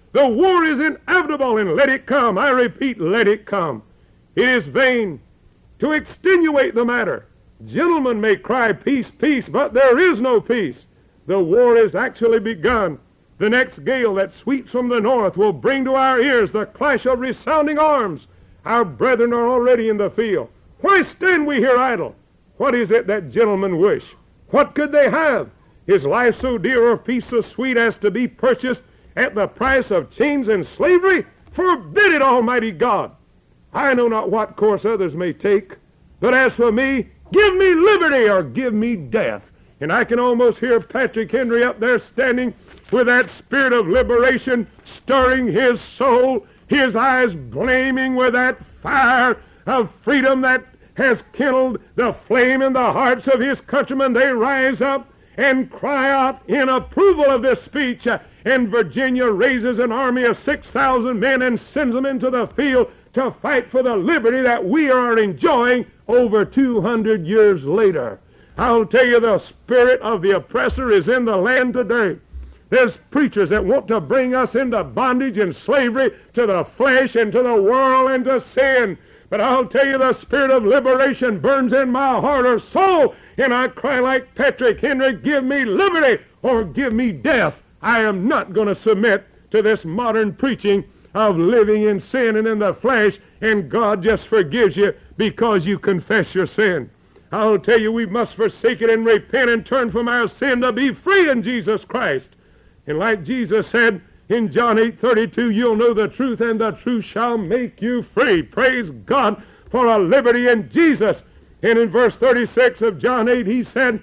The war is inevitable, and let it come. I repeat, let it come. It is vain to extenuate the matter. Gentlemen may cry peace, peace, but there is no peace. The war has actually begun. The next gale that sweeps from the north will bring to our ears the clash of resounding arms. Our brethren are already in the field. Why stand we here idle? What is it that gentlemen wish? What could they have? Is life so dear or peace so sweet as to be purchased at the price of chains and slavery? Forbid it, Almighty God! I know not what course others may take, but as for me, give me liberty or give me death. And I can almost hear Patrick Henry up there standing with that spirit of liberation stirring his soul, his eyes gleaming with that fire of freedom that has kindled the flame in the hearts of his countrymen. They rise up and cry out in approval of this speech. And Virginia raises an army of 6,000 men and sends them into the field to fight for the liberty that we are enjoying over 200 years later. I'll tell you, the spirit of the oppressor is in the land today. There's preachers that want to bring us into bondage and slavery to the flesh and to the world and to sin. But I'll tell you, the spirit of liberation burns in my heart or soul, and I cry like Patrick Henry, give me liberty or give me death. I am not going to submit to this modern preaching of living in sin and in the flesh, and God just forgives you because you confess your sin. I'll tell you, we must forsake it and repent and turn from our sin to be free in Jesus Christ. And like Jesus said in John 8:32, you'll know the truth, and the truth shall make you free. Praise God for a liberty in Jesus. And in verse 36 of John 8, he said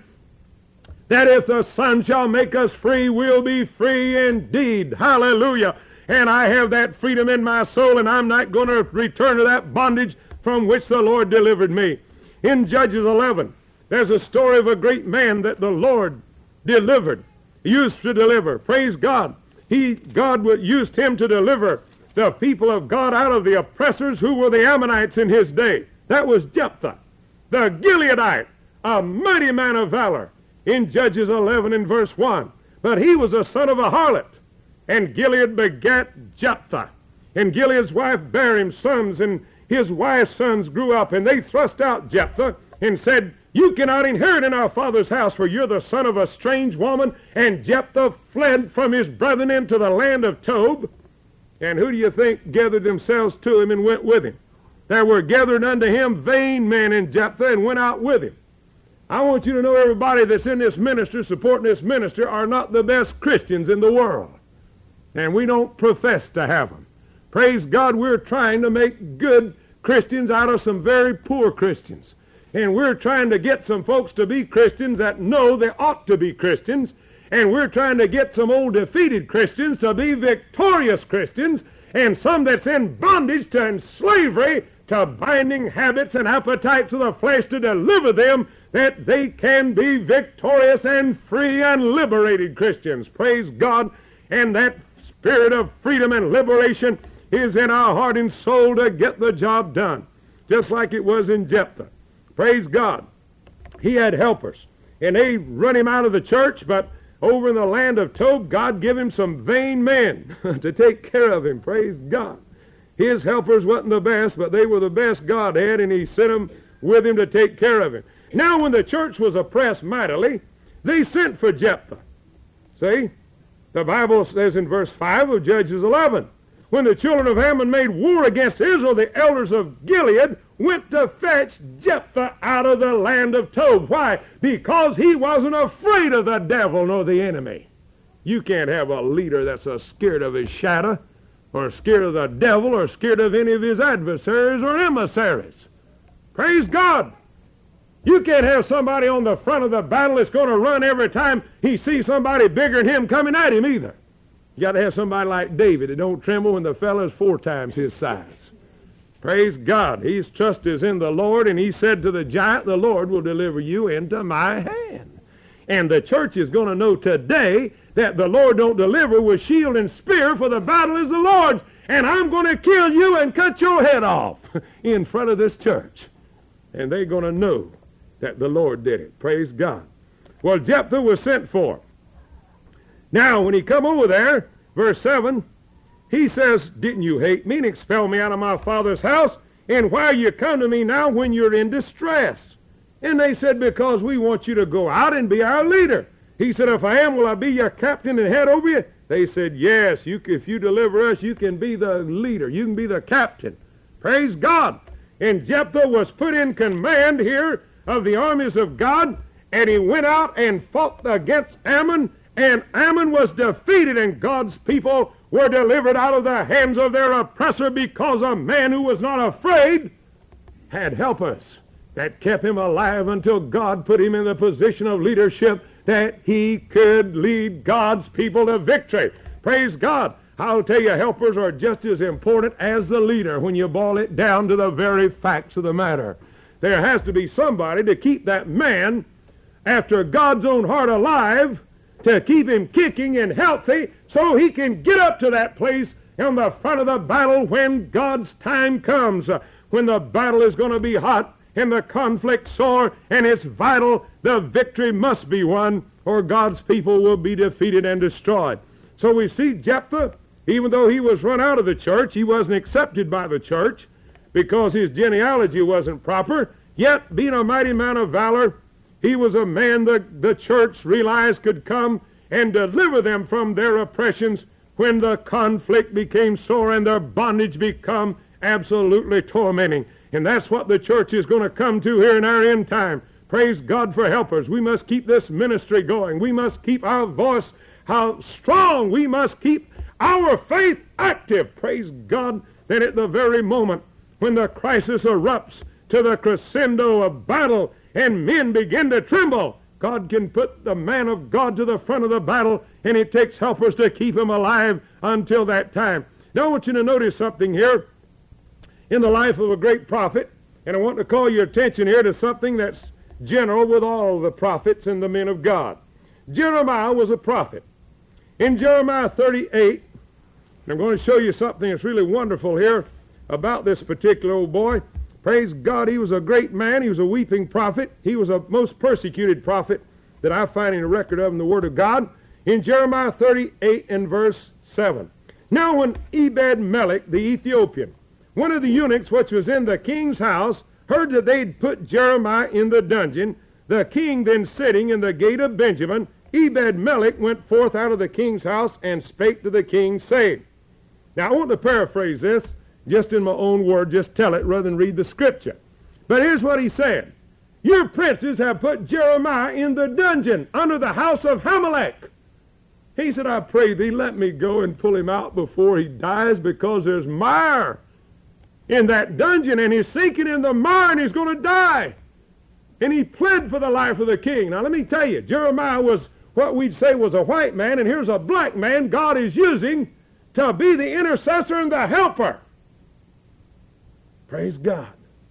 that if the Son shall make us free, we'll be free indeed. Hallelujah. And I have that freedom in my soul, and I'm not going to return to that bondage from which the Lord delivered me. In Judges 11, there's a story of a great man that the Lord delivered, used to deliver. Praise God. God used him to deliver the people of God out of the oppressors who were the Ammonites in his day. That was Jephthah, the Gileadite, a mighty man of valor, in Judges 11 and verse 1. But he was a son of a harlot, and Gilead begat Jephthah. And Gilead's wife bare him sons, and his wife's sons grew up, and they thrust out Jephthah and said, you cannot inherit in our father's house, for you're the son of a strange woman. And Jephthah fled from his brethren into the land of Tob. And who do you think gathered themselves to him and went with him? There were gathered unto him vain men in Jephthah and went out with him. I want you to know, everybody that's in this ministry, supporting this ministry, are not the best Christians in the world. And we don't profess to have them. Praise God, we're trying to make good Christians out of some very poor Christians. And we're trying to get some folks to be Christians that know they ought to be Christians. And we're trying to get some old defeated Christians to be victorious Christians. And some that's in bondage to slavery to binding habits and appetites of the flesh to deliver them that they can be victorious and free and liberated Christians. Praise God. And that spirit of freedom and liberation is in our heart and soul to get the job done. Just like it was in Jephthah. Praise God. He had helpers, and they run him out of the church, but over in the land of Tob, God gave him some vain men to take care of him. Praise God. His helpers wasn't the best, but they were the best God had, and he sent them with him to take care of him. Now, when the church was oppressed mightily, they sent for Jephthah. See? The Bible says in verse 5 of Judges 11, when the children of Ammon made war against Israel, the elders of Gilead went to fetch Jephthah out of the land of Tob. Why? Because he wasn't afraid of the devil nor the enemy. You can't have a leader that's scared of his shadow, or scared of the devil, or scared of any of his adversaries or emissaries. Praise God. You can't have somebody on the front of the battle that's going to run every time he sees somebody bigger than him coming at him either. You got to have somebody like David that don't tremble when the fellow's 4 times his size. Praise God. His trust is in the Lord, and he said to the giant, the Lord will deliver you into my hand. And the church is going to know today that the Lord don't deliver with shield and spear, for the battle is the Lord's, and I'm going to kill you and cut your head off in front of this church. And they're going to know that the Lord did it. Praise God. Well, Jephthah was sent for. Now, when he come over there, verse 7, He says, didn't you hate me and expel me out of my father's house? And why you come to me now when you're in distress? And they said, because we want you to go out and be our leader. He said, if I am, will I be your captain and head over you? They said, yes, if you deliver us, you can be the leader. You can be the captain. Praise God. And Jephthah was put in command here of the armies of God, and he went out and fought against Ammon, and Ammon was defeated, and God's people were delivered out of the hands of their oppressor because a man who was not afraid had helpers that kept him alive until God put him in the position of leadership that he could lead God's people to victory. Praise God. I'll tell you, helpers are just as important as the leader when you boil it down to the very facts of the matter. There has to be somebody to keep that man after God's own heart alive, to keep him kicking and healthy so he can get up to that place in the front of the battle when God's time comes, when the battle is going to be hot and the conflict sore and it's vital. The victory must be won or God's people will be defeated and destroyed. So we see Jephthah, even though he was run out of the church, he wasn't accepted by the church because his genealogy wasn't proper, yet being a mighty man of valor, he was a man that the church realized could come and deliver them from their oppressions when the conflict became sore and their bondage become absolutely tormenting. And that's what the church is going to come to here in our end time. Praise God for helpers. We must keep this ministry going. We must keep our voice strong. We must keep our faith active. Praise God. Then at the very moment when the crisis erupts to the crescendo of battle and men begin to tremble, God can put the man of God to the front of the battle, and it takes helpers to keep him alive until that time. Now I want you to notice something here in the life of a great prophet, and I want to call your attention here to something that's general with all the prophets and the men of God. Jeremiah was a prophet. In Jeremiah 38, I'm going to show you something that's really wonderful here about this particular old boy. Praise God, he was a great man. He was a weeping prophet. He was a most persecuted prophet that I find in the record of in the Word of God. In Jeremiah 38 and verse 7. Now when Ebed-Melech the Ethiopian, one of the eunuchs which was in the king's house, heard that they'd put Jeremiah in the dungeon, the king then sitting in the gate of Benjamin, Ebed-Melech went forth out of the king's house and spake to the king, saying. Now I want to paraphrase this, just in my own word, just tell it rather than read the scripture. But here's what he said. Your princes have put Jeremiah in the dungeon under the house of Hamelech. He said, I pray thee, let me go and pull him out before he dies, because there's mire in that dungeon, and he's sinking in the mire, and he's going to die. And he pled for the life of the king. Now let me tell you, Jeremiah was what we'd say was a white man, and here's a black man God is using to be the intercessor and the helper. Praise God.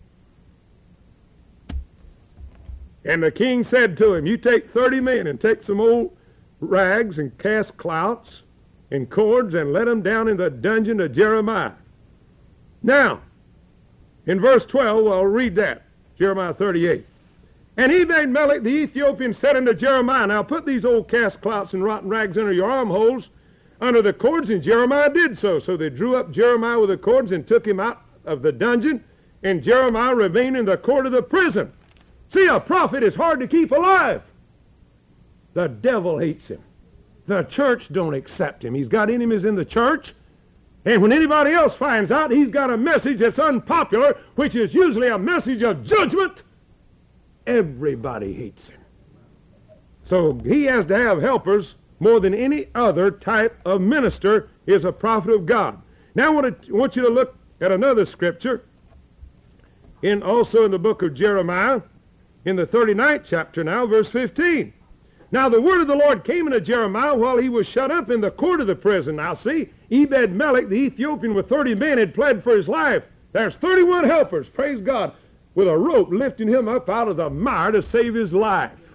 And the king said to him, you take 30 men and take some old rags and cast clouts and cords and let them down in the dungeon of Jeremiah. Now, in verse 12, I'll read that, Jeremiah 38. And Ebed-Melech the Ethiopian said unto Jeremiah, now put these old cast clouts and rotten rags under your armholes, under the cords, and Jeremiah did so. So they drew up Jeremiah with the cords and took him out of the dungeon, and Jeremiah remained in the court of the prison. See, a prophet is hard to keep alive. The devil hates him. The church don't accept him. He's got enemies in the church, and when anybody else finds out he's got a message that's unpopular, which is usually a message of judgment, everybody hates him. So he has to have helpers more than any other type of minister is a prophet of God. Now I want you to look at another scripture, also in the book of Jeremiah, in the 39th chapter now, verse 15. Now the word of the Lord came unto Jeremiah while he was shut up in the court of the prison. Now see, Ebed-Melech the Ethiopian with 30 men had pled for his life. There's 31 helpers, praise God, with a rope lifting him up out of the mire to save his life.